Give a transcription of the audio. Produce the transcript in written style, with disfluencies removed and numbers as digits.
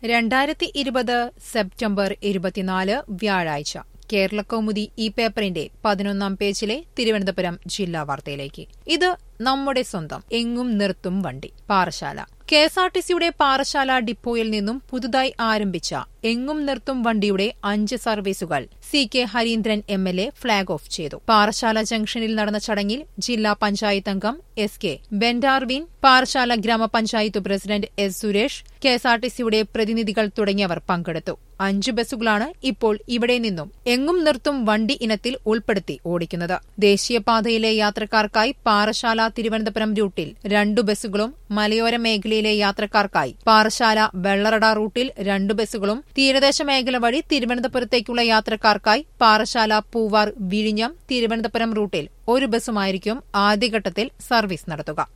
2020 September 24 വ്യാഴാഴ്ച കേരളകൗമുദി ഈ പേപ്പറിന്റെ 11-ാം പേജിലെ തിരുവനന്തപുരം ജില്ലാ വാർത്തയിലേക്ക്. ഇത് നമ്മുടെ സ്വന്തം എങ്ങും നിർത്തും വണ്ടി. പാറശാല കെഎസ്ആർടിസിയുടെ പാറശാല ഡിപ്പോയിൽ നിന്നും പുതുതായി ആരംഭിച്ച എങ്ങും നിർത്തും വണ്ടിയുടെ 5 സർവീസുകൾ CK Harindran MLA flag off ചെയ്തു. പാറശാല ജംഗ്ഷനിൽ നടന്ന ചടങ്ങിൽ ജില്ലാ പഞ്ചായത്ത് അംഗം SK ബെൻഡാർവിൻ, പാറശാല ഗ്രാമപഞ്ചായത്ത് പ്രസിഡന്റ് S സുരേഷ്, കെഎസ്ആർടിസിയുടെ പ്രതിനിധികൾ തുടങ്ങിയവർ പങ്കെടുത്തു. 5 ബസ്സുകളാണ് ഇപ്പോൾ ഇവിടെ നിന്നും എങ്ങും നിർത്തും വണ്ടി ഇനത്തിൽ ഉൾപ്പെടുത്തി ഓടിക്കുന്നത്. ദേശീയപാതയിലെ യാത്രക്കാർക്കായി പാറശാല തിരുവനന്തപുരം റൂട്ടിൽ 2 ബസ്സുകളും, മലയോര മേഖലയിലെ യാത്രക്കാർക്കായി പാറശാല വെള്ളറട റൂട്ടിൽ 2 ബസ്സുകളും, തീരദേശ മേഖല വഴി തിരുവനന്തപുരത്തേക്കുള്ള യാത്രക്കാർക്കായി പാറശാല പൂവാർ വിഴിഞ്ഞം തിരുവനന്തപുരം റൂട്ടിൽ 1 ബസ്സുമായിരിക്കും ആദ്യഘട്ടത്തിൽ സർവീസ് നടത്തുക.